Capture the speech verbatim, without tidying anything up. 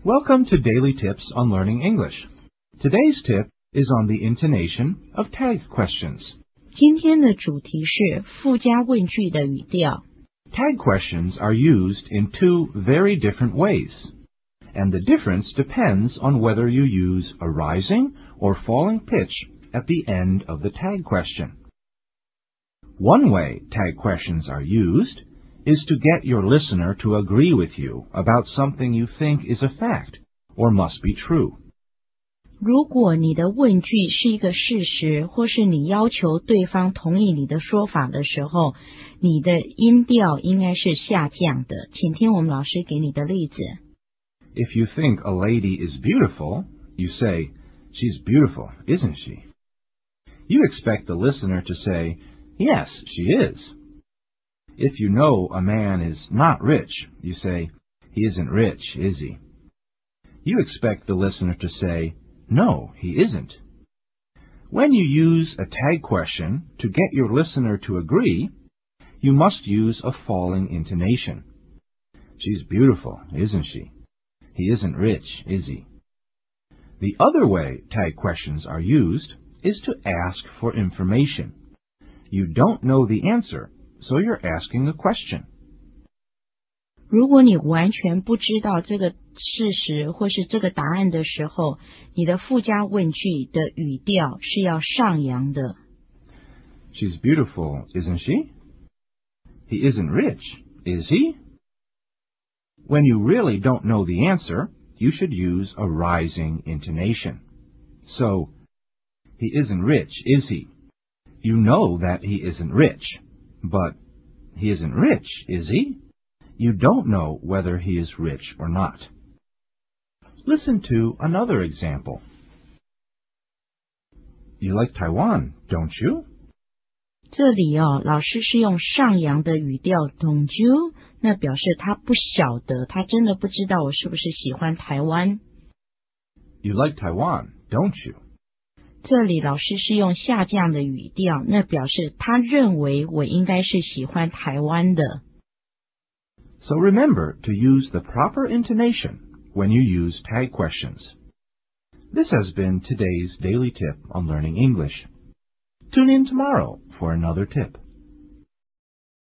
Welcome to Daily Tips on Learning English. Today's tip is on the intonation of tag questions. 今天的主题是附加问句的语调。 Tag questions are used in two very different ways, and the difference depends on whether you use a rising or falling pitch at the end of the tag question. One way tag questions are used is to get your listener to agree with you about something you think is a fact or must be true. 如果你的问句是一个事实，或是你要求对方同意你的说法的时候，你的音调应该是下降的。请听我们老师给你的例子。 If you think a lady is beautiful, you say, "She's beautiful, isn't she?" You expect the listener to say, "Yes, she is." If you know a man is not rich, you say, "He isn't rich, is he?" You expect the listener to say, "No, he isn't." When you use a tag question to get your listener to agree, you must use a falling intonation. She's beautiful, isn't she? He isn't rich, is he? The other way tag questions are used is to ask for information. You don't know the answer, so you're asking a question. 如果你完全不知道这个事实或是这个答案的时候，你的附加问句的语调是要上扬的。 She's beautiful, isn't she? He isn't rich, is he? When you really don't know the answer, you should use a rising intonation. So, he isn't rich, is he? You know that he isn't rich, but he isn't rich, is he? You don't know whether he is rich or not. Listen to another example. You like Taiwan, don't you? 这里哦，老师是用上扬的语调 don't you， 那表示他不晓得，他真的不知道我是不是喜欢台湾。 You like Taiwan, don't you? 这里老师是用下降的语调，那表示他认为我应该是喜欢台湾的。 So remember to use the proper intonation when you use tag questions. This has been today's daily tip on learning English. Tune in tomorrow for another tip.